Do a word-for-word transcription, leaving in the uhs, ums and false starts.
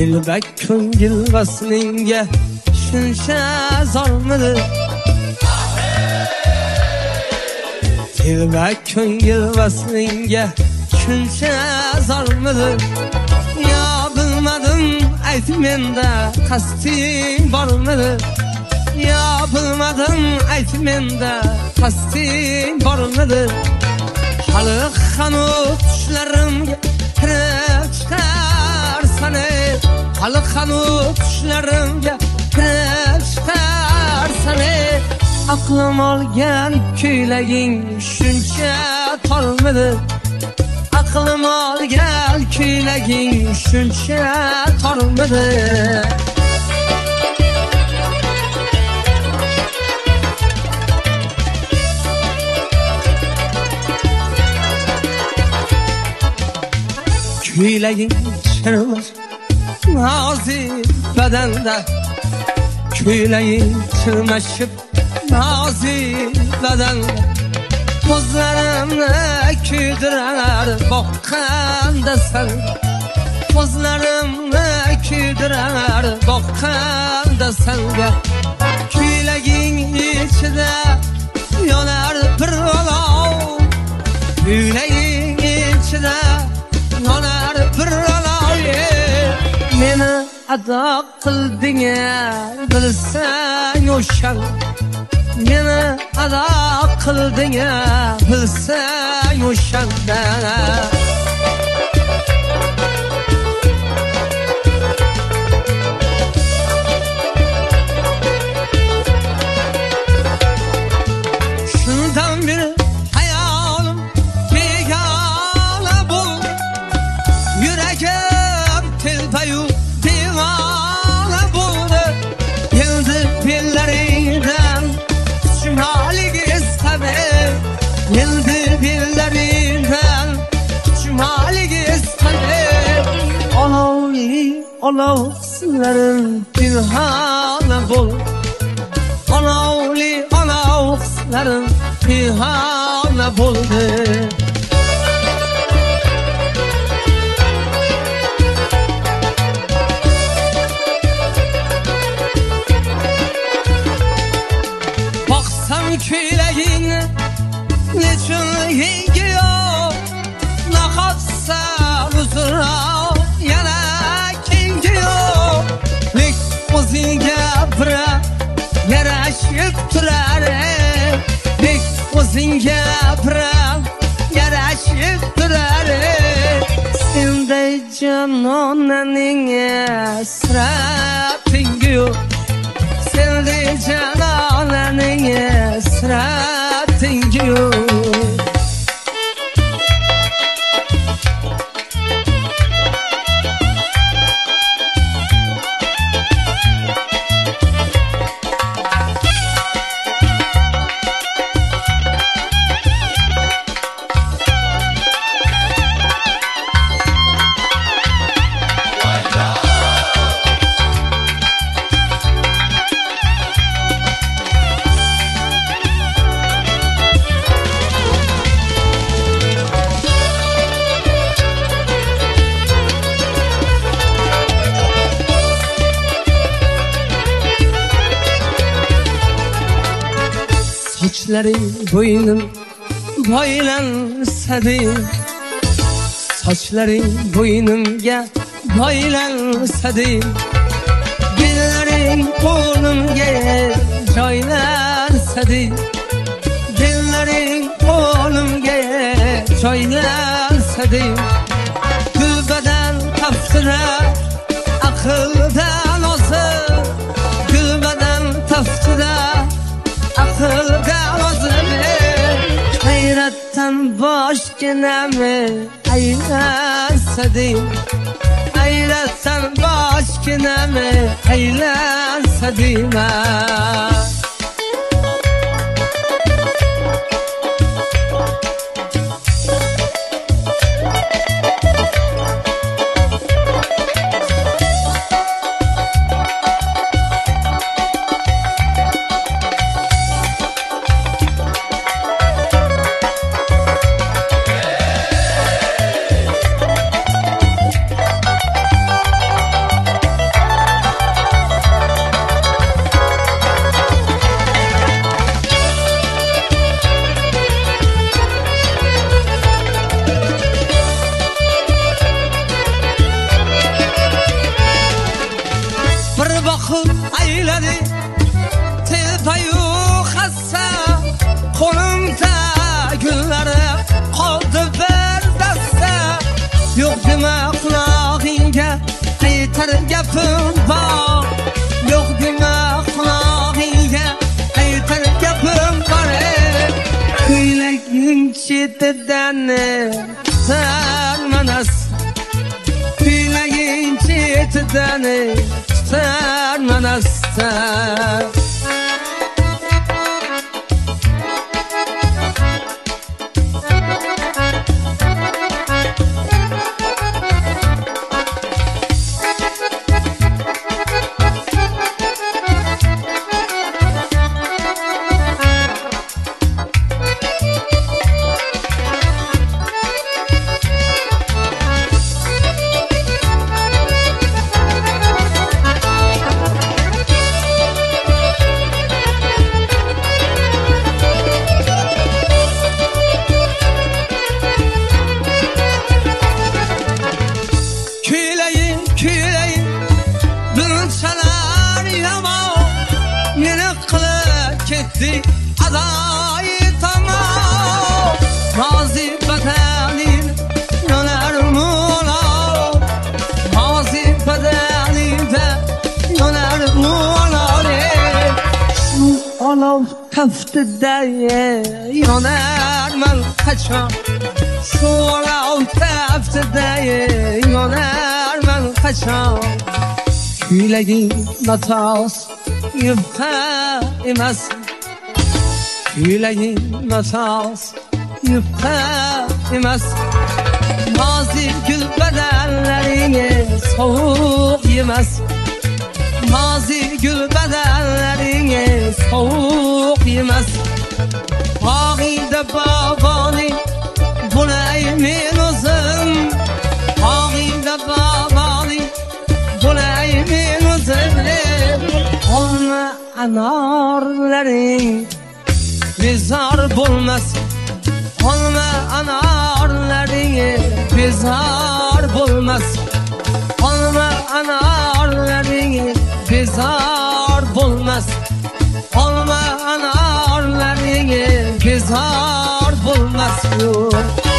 Dilbek ko'ngil vaslinga shuncha zormidi? Dilbek ko'ngil vaslinga shuncha zormidi? Yo bilmadim ayt menda qasding bormidi? Yo bilmadim ayt menda qasding bormidi? Hali hanut tushlarimga kirib chiqarsana, hali hanut tushlarimga kirib chiqarsana. Aqlim olgan kuylaging shuncha tormidi? Aqlim olgan kuylaging shuncha tormidi? Kuylaging chirmir nozik badanda, kuylaging chirmashib nozik badanda. Ko'zlarimni kuydirar boqqanda san, ko'zlarimni kuydirar boqqanda sanga. Kuylaging ichida yonar bir olov, kuylaging ichida yonar bir olov. Meni ado qilding bilsang o'shan, meni ado qilding bilsang o'shanda. Shundan beri hayolim begona bo'ldi, yuragim telpayu devona bo'ldi. Endi bellaringdan chumoliga istadi, endi bellaringdan chumoliga istadi. Olovli olov hislarim pinhona bo'ldi, olovli olov hislarim pinhona bo'ldi. Kuylagingni nechun yengiyor, naqotsa uzroq yana kengiyor. Lek o'zingga bira yarashib turar, lek o'zingga bira yarashib turar. Senday janonaning siratingi yo'q, senday janonaning siratingi yo'q. Sochlaring bo'ynim boylansadi, sochlaring bo'ynimga boylansadi. Dillaring qo'limga joylansadi, dillaring qo'limga joylansadi. Gulbadan taftira aqldan ozib, gulbadan taftira aqldan ozib. Hayratdan boshginamni aylansadi, hayratdan boshginamni aylansadi. mahul ayladi Tepayu hassa Qo'limda gullari qoldi bir dasta Yo'q dema qulog'ingga aytar gapim bor Yo'q dema qulog'ingga aytar gapim bor Ko'ylaging chetidan sarmanas Ko'ylaging chetidan sarmanasdan Adayı tamam Mazi bedelin Yöner muğlar Mazi bedelinde Yöner muğlar Şu olav köftede Yöner men kaçan Şu olav köftede Yöner men kaçan Külegin natas Yufka emas Yüreğin nasas yufka emas Mazi gül bedellerini soğuk yemez Mazi gül bedellerini soğuk yemez Ağide babani buna emin uzun Ağide babani buna emin uzun Olma anarların Bizar bulmaz Olma anarlarını Bizar bulmaz Olma anarlarını Bizar bulmaz Olma anarlarını Bizar bulmaz